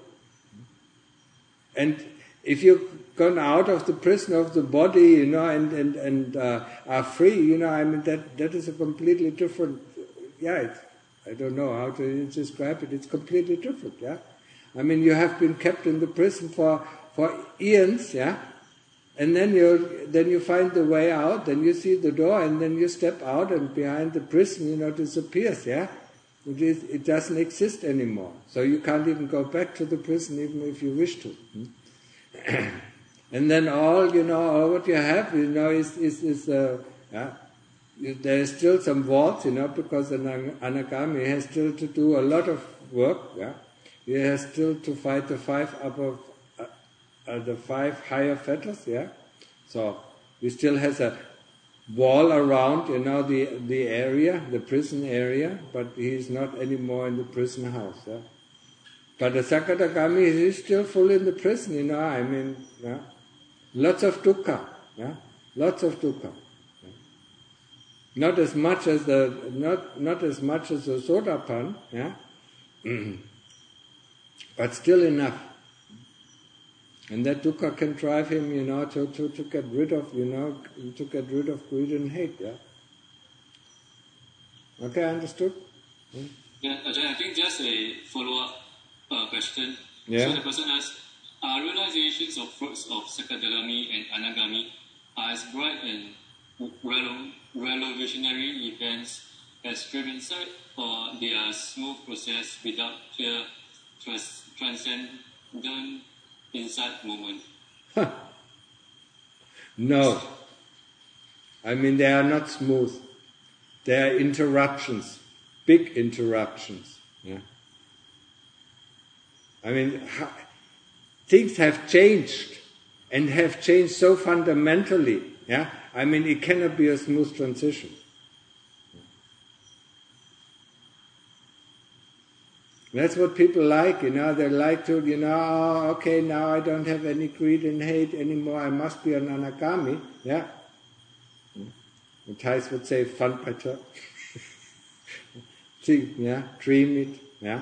And if you've gone out of the prison of the body, you know, and and and uh, are free, you know, I mean, that that is a completely different. Yeah, it's, I don't know how to describe it. It's completely different. Yeah, I mean, you have been kept in the prison for for eons. Yeah, and then you then you find the way out. Then you see the door, and then you step out, and behind the prison, you know, disappears. Yeah. It, is, it doesn't exist anymore. So you can't even go back to the prison even if you wish to. And then all, you know, all what you have, you know, is, is, is uh, yeah, there is still some walls, you know, because an Anagami has still to do a lot of work, yeah. He has still to fight the five upper, uh, uh, the five higher fetters, yeah. So he still has a wall around, you know, the the area, the prison area, but he is not anymore in the prison house. Yeah? But the Sakadagami is still full in the prison, you know. I mean, yeah? Lots of dukkha, yeah, lots of dukkha. Yeah? Not as much as the not not as much as the Sotapan, yeah, but still enough. And that dukkha can drive him, you know, to, to, to get rid of, you know, to get rid of greed and hate, yeah? Okay, understood? Hmm? Yeah, Ajahn, I think just a follow-up uh, question. Yeah. So the person asks, are realizations of fruits of Sakadagami and Anagami are as bright and relo- revolutionary events as Dream Insight, or they are smooth process without clear trans- transcendent insight moment? No. I mean, they are not smooth. They are interruptions, big interruptions. Yeah. I mean, ha- things have changed and have changed so fundamentally. Yeah. I mean, it cannot be a smooth transition. That's what people like, you know, they like to, you know, oh, okay, now I don't have any greed and hate anymore, I must be an Anagami, yeah. The Thais would say, fun pacha. Think, yeah, dream it, yeah.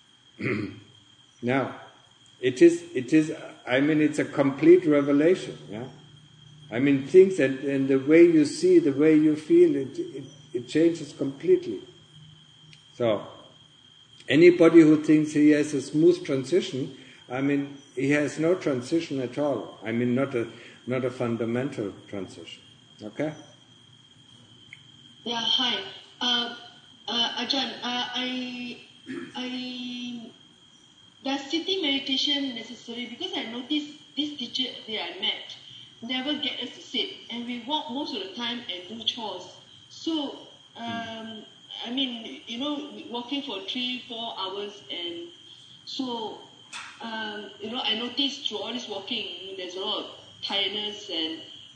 Now, it is, it is, I mean, it's a complete revelation, yeah. I mean, things and, and the way you see, the way you feel, it, it, it changes completely. So, anybody who thinks he has a smooth transition, I mean, he has no transition at all. I mean, not a not a fundamental transition. Okay? Yeah, hi. Uh, uh, Ajahn, uh, I, I, does sitting meditation necessary? Because I noticed this teacher that I met never get us to sit, and we walk most of the time and do chores. So, um, I mean, you know, walking for three, four hours, and so, um, you know, I noticed through all this walking, there's a lot of tiredness and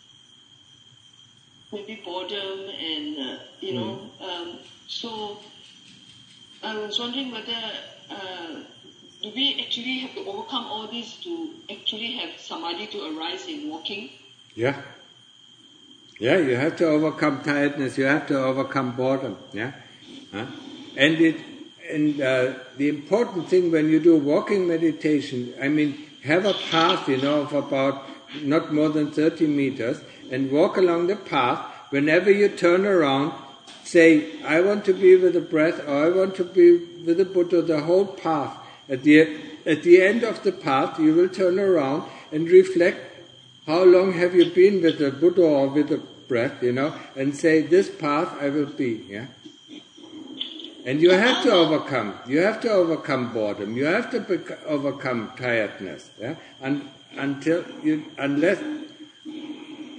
maybe boredom, and uh, you mm. know, um, so I was wondering whether uh, do we actually have to overcome all this to actually have samadhi to arise in walking? Yeah. Yeah, you have to overcome tiredness. You have to overcome boredom. Yeah. Huh? And it, and uh, the important thing when you do walking meditation, I mean, have a path, you know, of about not more than thirty meters, and walk along the path. Whenever you turn around, say, I want to be with the breath, or I want to be with the Buddha, the whole path. At the, at the end of the path, you will turn around and reflect, how long have you been with the Buddha or with the breath, you know, and say, this path I will be, yeah. And you have to overcome, you have to overcome boredom, you have to bec- overcome tiredness, yeah, and until you, unless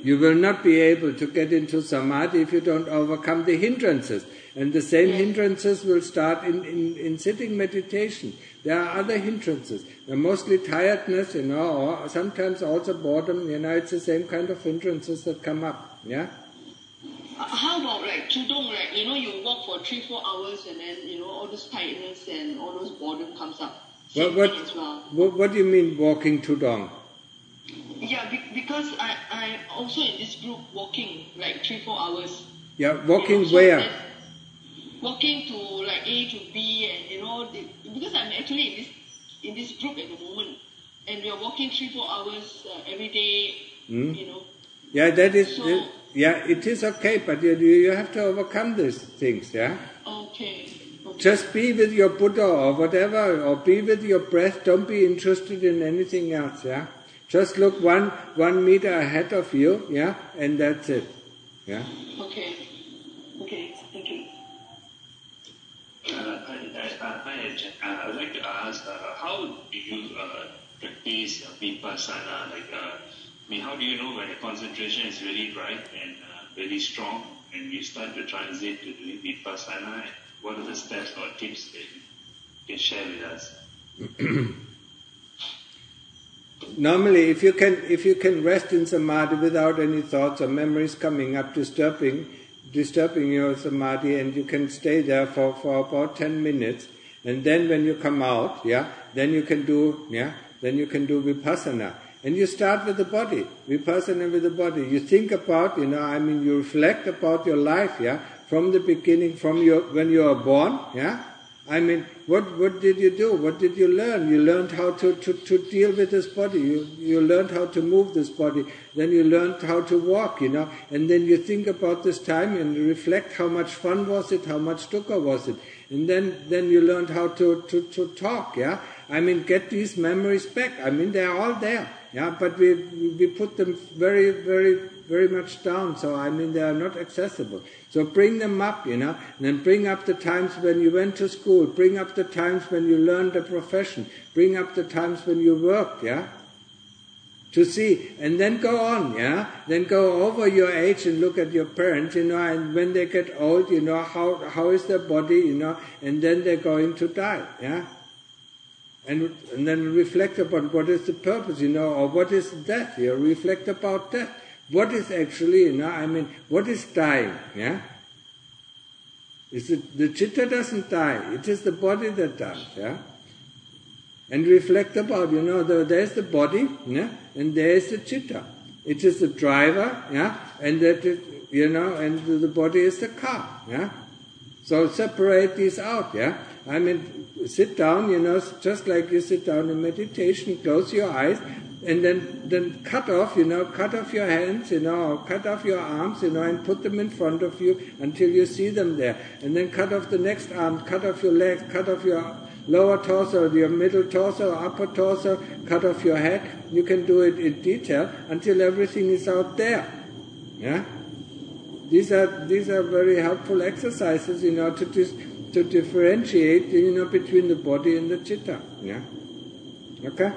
You will not be able to get into samadhi if you don't overcome the hindrances. And the same yes. hindrances will start in, in, in sitting meditation. There are other hindrances. They're mostly tiredness, you know, or sometimes also boredom, you know, it's the same kind of hindrances that come up, yeah? Uh, how about like Tudong, like, you know, you walk for three, four hours and then, you know, all this tiredness and all those boredom comes up. What, what, as well. what, what do you mean walking Tudong? Yeah, be, because I, I also in this group walking like three, four hours. Yeah, walking you know, so where? Walking to like A to B and, you know, the, because I'm actually in this in this group at the moment. And we are walking three, four hours uh, every day, mm. you know. Yeah, that is, so, it, yeah, it is okay, but you, you have to overcome these things, yeah? Okay. okay. Just be with your Buddha or whatever, or be with your breath, don't be interested in anything else, yeah? Just look one one meter ahead of you, yeah, and that's it, yeah? Okay. Okay, thank you. Uh, I, I, I, I would like to ask, uh, how do you uh, practice uh, vipassana? Like, uh, I mean, how do you know when the concentration is really right and uh, really strong, and you start to transit to doing vipassana? And what are the steps or tips that you can share with us? Normally, if you can, if you can rest in samadhi without any thoughts or memories coming up, disturbing. disturbing your samadhi, and you can stay there for, for about ten minutes, and then when you come out, yeah, then you can do, yeah, then you can do vipassana. And you start with the body, vipassana with the body. You think about, you know, I mean, you reflect about your life, yeah, from the beginning, from your, when you are born, yeah. I mean, what what did you do? What did you learn? You learned how to, to, to deal with this body. You you learned how to move this body. Then you learned how to walk, you know. And then you think about this time and reflect how much fun was it, how much dukkha was it. And then, then you learned how to, to, to talk, yeah. I mean, get these memories back. I mean, they're all there, yeah. But we we put them very, very, very much down. So, I mean, they are not accessible. So bring them up, you know, and then bring up the times when you went to school, bring up the times when you learned a profession, bring up the times when you worked, yeah, to see, and then go on, yeah, then go over your age and look at your parents, you know, and when they get old, you know, how how is their body, you know, and then they're going to die, yeah, and and then reflect upon what is the purpose, you know, or what is death, you know, reflect about death. What is actually, you know, I mean, what is dying, yeah? Is it, the chitta doesn't die, it is the body that dies, yeah? And reflect about, you know, the, there's the body, yeah? And there's the chitta. It is the driver, yeah? And that, it, you know, and the body is the car, yeah? So separate these out, yeah? I mean, sit down, you know, just like you sit down in meditation, close your eyes, and then, then cut off, you know, cut off your hands, you know, or cut off your arms, you know, and put them in front of you until you see them there. And then cut off the next arm, cut off your legs, cut off your lower torso, your middle torso, upper torso, cut off your head. You can do it in detail until everything is out there. Yeah? These are, these are very helpful exercises, you know, to, dis, to differentiate, you know, between the body and the chitta. Yeah? Okay?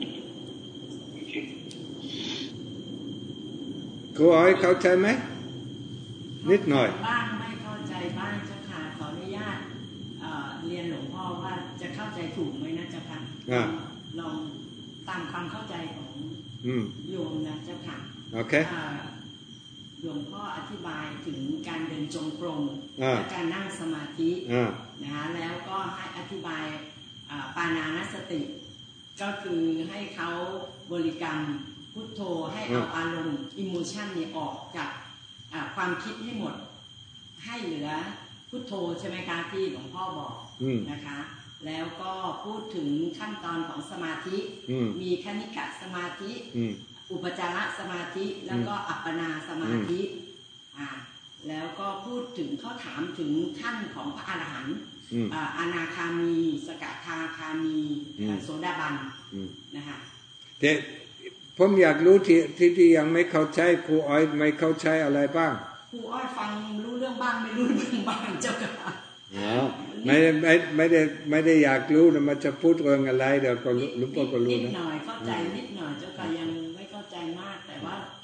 ครูอ้อยเข้าใจไหมนิดหน่อยบ้างไม่เข้าใจบ้างเจ้าค่ะขออนุญาตเรียนหลวงพ่อว่าจะเข้าใจถูกไหมนะเจ้าค่ะลองตามความเข้าใจของโยมนะเจ้าค่ะโอเคหลวงพ่ออธิบายถึงการเดินจงกรมและการนั่งสมาธินะแล้วก็ให้อธิบายปานานุสติก็คือให้เขาบริกรรมพุทโธให้เอาอารมณ์อิโมชันนี้ออกจากความคิดให้หมดให้เหลือพุทโธใช่ไหมคะที่หลวงพ่อบอกนะคะแล้วก็พูดถึงขั้นตอนของสมาธิมีคณิกะสมาธิอุปจารสมาธิแล้วก็อัปปนาสมาธิแล้วก็พูดถึงเขาถามถึงขั้นของพระอรหันต์อนาคามีสกทาคามีโสดาบันนะคะผมอยากรู้ที่ที่ที่ยังไม่เข้าใจครูอ้อยไม่เข้าใจอะไรบ้างครูอ้อยฟังรู้เรื่องบ้างไม่รู้เรื่องบ้างเจ้าค่ะอ๋อไม่ไม่ไม่ได้ไม่ได้อยากรู้นะมันจะพูดเรื่องอะไรเดี๋ยวก็รู้ก็รู้นะนิดหน่อยเข้าใจนิดหน่อยเจ้าค่ะยังไม่เข้าใจมากแต่ว่า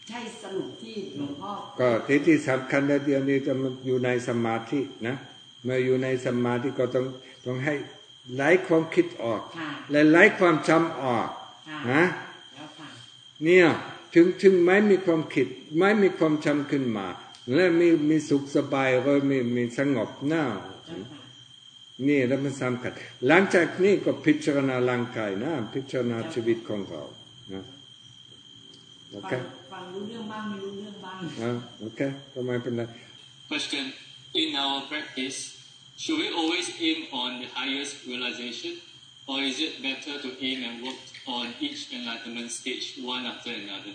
ใช่สรุปที่หลวงพ่อก็ที่ที่สำคัญเดียวนี้จะมันอยู่ในสมาธินะเมื่ออยู่ในสมาธิก็ต้องต้องให้ไล่ความคิดออกและไล่ความจำออกนะเนี่ยถึงถึงไม่มีความคิดไม่มีความจำขึ้นมาและมีมีสุขสบายก็มีมีสงบหน้านี่แล้วมันสำคัญหลังจากนี้ก็พิจารณาร่างกายนะพิจารณาชีวิตของเรานะโอเคฟังรู้เรื่องบ้างไม่รู้เรื่องบ้างอ่าโอเคก็ไม่เป็นไร Question in our practice should we always aim on the highest realization or is it better to aim and work on each enlightenment stage one after another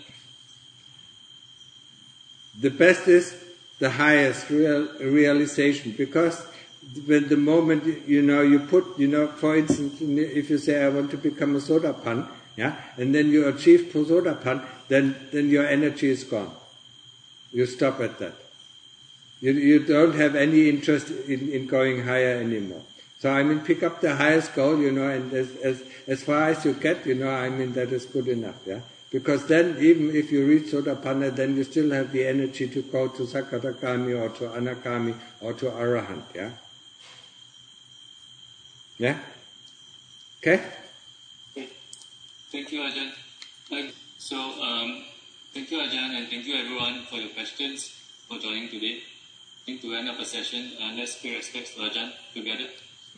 the best is the highest real realization because when the moment you know you put you know for instance if you say I want to become a Sotapan yeah and then you achieve Sotapan then then your energy is gone you stop at that you you don't have any interest in in going higher anymore so I mean pick up the highest goal you know and as as as far as you get you know I mean that is good enough yeah because then even if you reach Sotapanna then you still have the energy to go to Sakadagami or to Anagami or to Arahant yeah yeah okay thank you Ajahn so um thank you Ajahn and thank you everyone for your questions for joining today I think to end up a session uh, let's pay respects to Ajahn together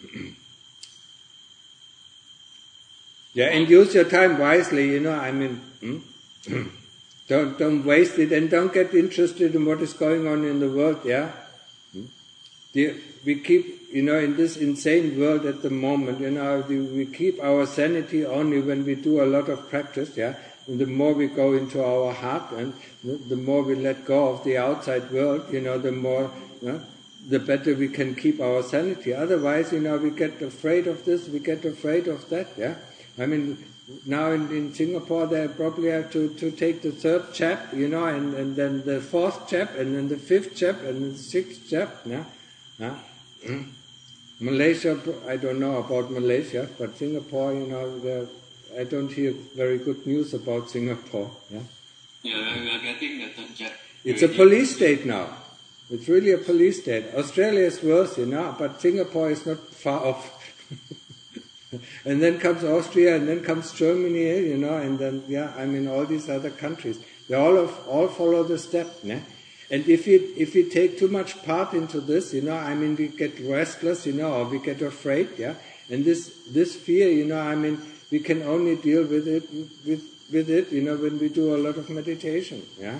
yeah and use your time wisely you know I mean hmm? don't don't waste it and don't get interested in what is going on in the world yeah hmm? the, we keep you know in this insane world at the moment you know we keep our sanity only when we do a lot of practice yeah and the more we go into our heart and the more we let go of the outside world you know the more you know, the better we can keep our sanity otherwise you know we get afraid of this we get afraid of that yeah I mean now in, in Singapore they probably have to to take the third jab you know and and then the fourth jab and then the fifth jab and then the sixth jab yeah yeah mm. Malaysia I don't know about Malaysia but Singapore you know I don't hear very good news about Singapore yeah yeah we are getting the third jab it's a police state now it's really a police state Australia is worse you know but Singapore is not far off and then comes Austria and then comes Germany you know and then yeah I mean all these other countries they all of, all follow the step yeah? And if we if we take too much part into this you know I mean we get restless you know or we get afraid yeah and this this fear you know I mean we can only deal with it with with it you know when we do a lot of meditation yeah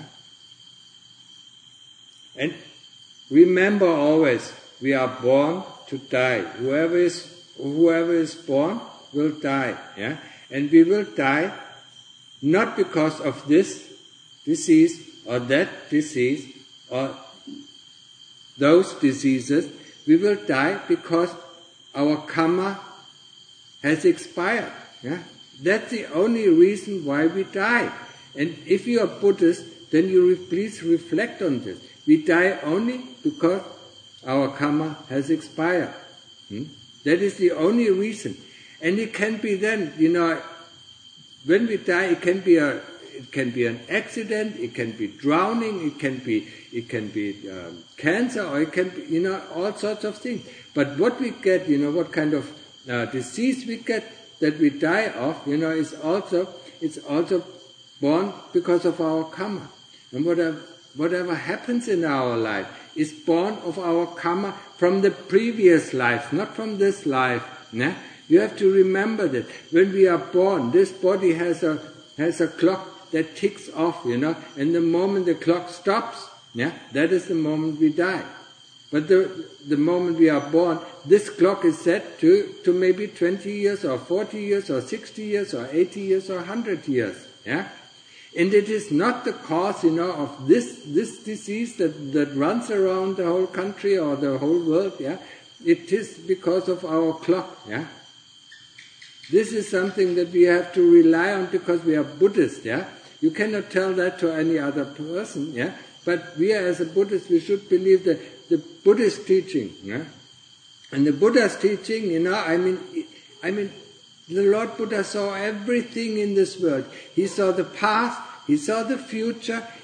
and remember always we are born to die whoever is whoever is born will die yeah and we will die not because of this disease or that disease or those diseases we will die because our karma has expired yeah that's the only reason why we die and if you are Buddhist then you re- please reflect on this we die only because our karma has expired hmm? That is the only reason. And it can be then, you know, when we die, it can be a, it can be an accident, it can be drowning, it can be, it can be um, cancer, or it can be, you know, all sorts of things. But what we get, you know, what kind of uh, disease we get that we die of, you know, is also, it's also born because of our karma. And whatever, whatever happens in our life is born of our karma from the previous life, not from this life. Yeah? You have to remember that when we are born, this body has a has a clock that ticks off, you know, and the moment the clock stops, yeah, that is the moment we die. But the the moment we are born, this clock is set to, to maybe twenty years or forty years or sixty years or eighty years or one hundred years. Yeah? And it is not the cause, you know, of this this disease that, that runs around the whole country or the whole world, yeah. It is because of our clock, yeah. This is something that we have to rely on because we are Buddhists, yeah. You cannot tell that to any other person, yeah. But we as a Buddhist, we should believe that the Buddhist teaching, yeah. And the Buddha's teaching, you know, I mean, I mean, the Lord Buddha saw everything in this world. He saw the past, he saw the future,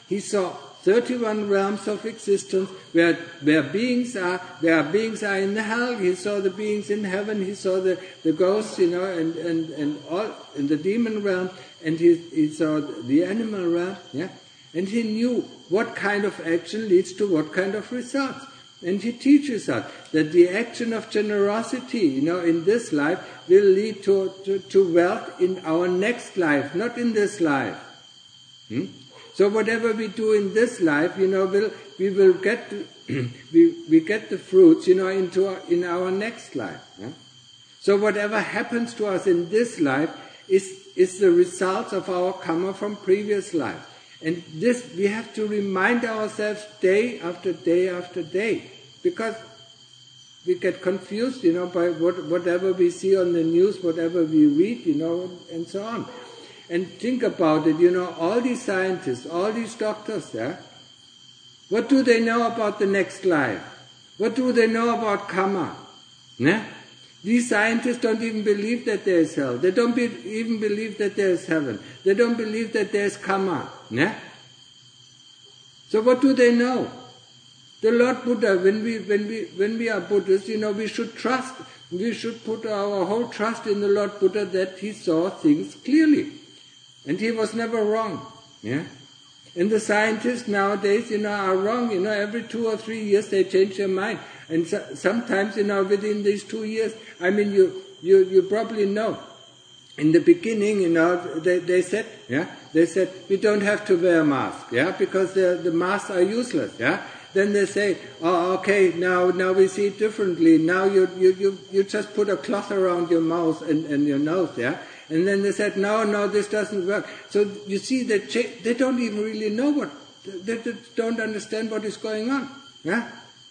He saw thirty-one realms of existence where where beings are, where beings are in hell. He saw the beings in heaven. He saw the, the ghosts, you know, and, and, and all in the demon realm, and he, he saw the animal realm, yeah. And he knew what kind of action leads to what kind of results. And he teaches us that the action of generosity, you know, in this life will lead to, to, to wealth in our next life, not in this life. Hmm? So whatever we do in this life, you know, will we will get we we get the fruits, you know, into our, in our next life. Yeah? So whatever happens to us in this life is is the result of our karma from previous life. And this we have to remind ourselves day after day after day, because we get confused, you know, by what, whatever we see on the news, whatever we read, you know, and so on. And think about it, you know, all these scientists, all these doctors, yeah, what do they know about the next life? What do they know about karma? Yeah? These scientists don't even believe that there is hell. They don't be, even believe that there is heaven. They don't believe that there is karma. Yeah? So what do they know? The Lord Buddha, when we when we when we are Buddhists, you know, we should trust, we should put our whole trust in the Lord Buddha that he saw things clearly. And he was never wrong. Yeah? And the scientists nowadays, you know, are wrong. You know, every two or three years they change their mind. And so, sometimes, you know, within these two years, I mean, you, you, you probably know. In the beginning, you know, they, they said, yeah, they said, we don't have to wear a mask, yeah, because the, the masks are useless, yeah. Then they say, oh, okay, now, now we see it differently. Now you, you, you, you just put a cloth around your mouth and, and your nose, yeah. And then they said, no, no, this doesn't work. So you see, they, they don't even really know what, they don't understand what is going on, yeah.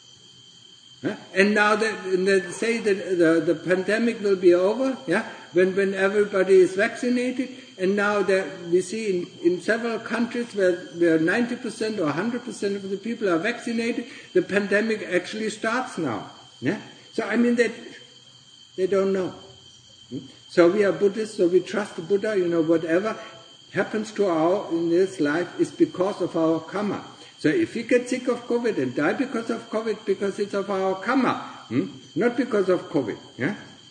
And now they, they say that the, the pandemic will be over, yeah, when, when everybody is vaccinated. And now that we see in, in several countries where, where ninety percent or one hundred percent of the people are vaccinated, the pandemic actually starts now. Yeah? So I mean, that they don't know. So we are Buddhists, so we trust the Buddha, you know, whatever happens to our in this life is because of our karma. So if we get sick of COVID and die because of COVID, because it's of our karma, hmm? Not because of COVID. Yeah?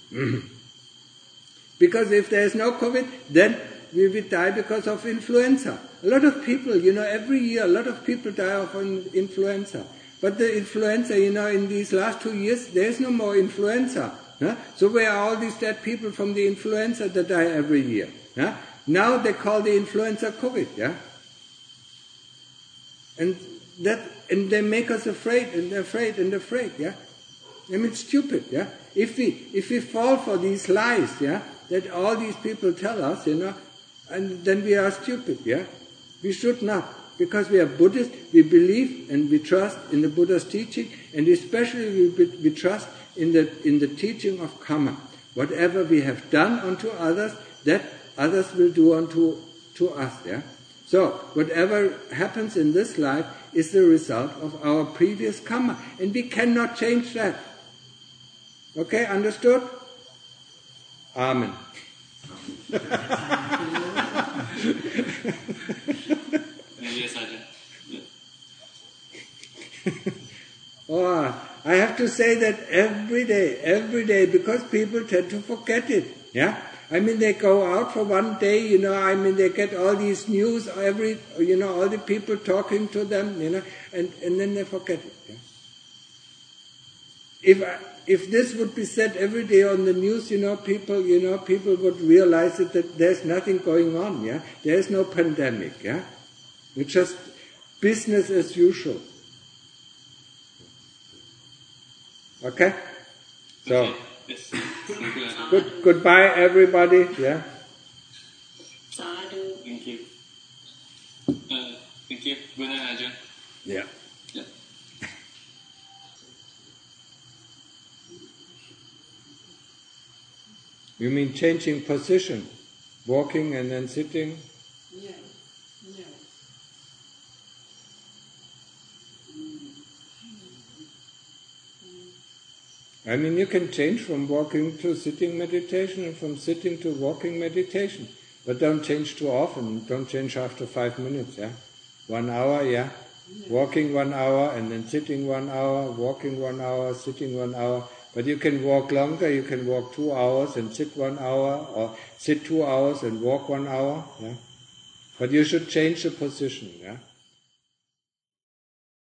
Because if there is no COVID, then we will die because of influenza. A lot of people, you know, every year a lot of people die of influenza. But the influenza, you know, in these last two years, there is no more influenza. Yeah? So where are all these dead people from the influenza that die every year? Yeah? Now they call the influenza COVID. Yeah? And that, and they make us afraid and afraid and afraid, yeah. I mean, it's stupid, yeah. If we if we fall for these lies, yeah, that all these people tell us, you know, and then we are stupid, yeah. We should not, because we are Buddhists. We believe and we trust in the Buddha's teaching, and especially we we trust in the in the teaching of karma. Whatever we have done unto others, that others will do unto to us, yeah. So, whatever happens in this life is the result of our previous karma. And we cannot change that. Okay, understood? Amen. Yes, Ajahn. Oh, I have to say that every day, every day, because people tend to forget it. Yeah? I mean, they go out for one day, you know, I mean, they get all these news, every, you know, all the people talking to them, you know, and, and then they forget it. Yeah? If if this would be said every day on the news, you know, people, you know, people would realize it, that there's nothing going on, yeah? There's no pandemic, yeah? It's just business as usual. Okay? So... Okay. Yes. Good, goodbye, everybody. Yeah. Sadhu. Thank you. Uh, thank you. Good night, Ajahn. Yeah. Yeah. You mean changing position, walking and then sitting? Yeah. Yeah. I mean, you can change from walking to sitting meditation and from sitting to walking meditation. But don't change too often. Don't change after five minutes, yeah? One hour, yeah? Walking one hour and then sitting one hour, walking one hour, sitting one hour. But you can walk longer, you can walk two hours and sit one hour, or sit two hours and walk one hour, yeah? But you should change the position, yeah?